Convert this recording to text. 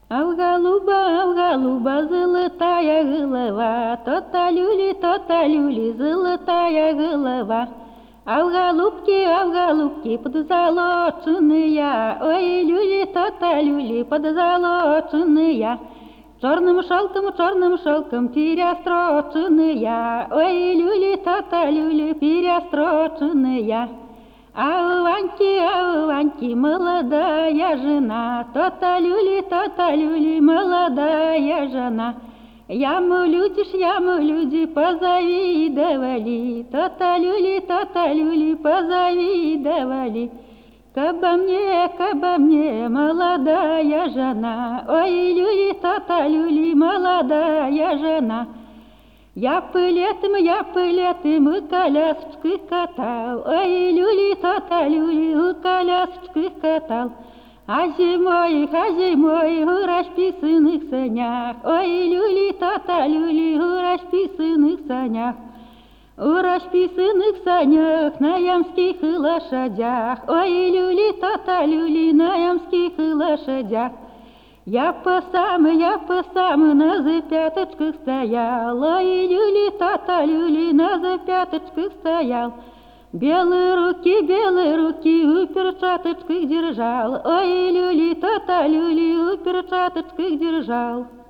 Алга-луба, золотая голова, то-то люли, золотая голова. Алга-лубки, подзолоченные, ой, люли, то-то люли, подзолоченные. Черным шелком перестроченные, ой, люли, то-то люли, перестроченные. А у Ваньки молодая жена, то-то люли, молодая жена. Яму люди позавидовали, то-то люли, позавидовали. Каба мне, молодая жена, ой, люли, то-то люли, молодая жена. Я бы летом у колясочки катал, ой, люли, то-то люли, у колясочки катал. А зимой у расписанных санях, ой, люли, то-то люли, у расписанных санях. У расписанных санях на ямских лошадях, ой, люли, то-то люли, на ямских лошадях. Я по самым на запяточках стоял, ой, люли, то-то люли, на запяточках стоял. Белые руки у перчаточках держал, ой, люли, то-то люли, у перчаточках держал.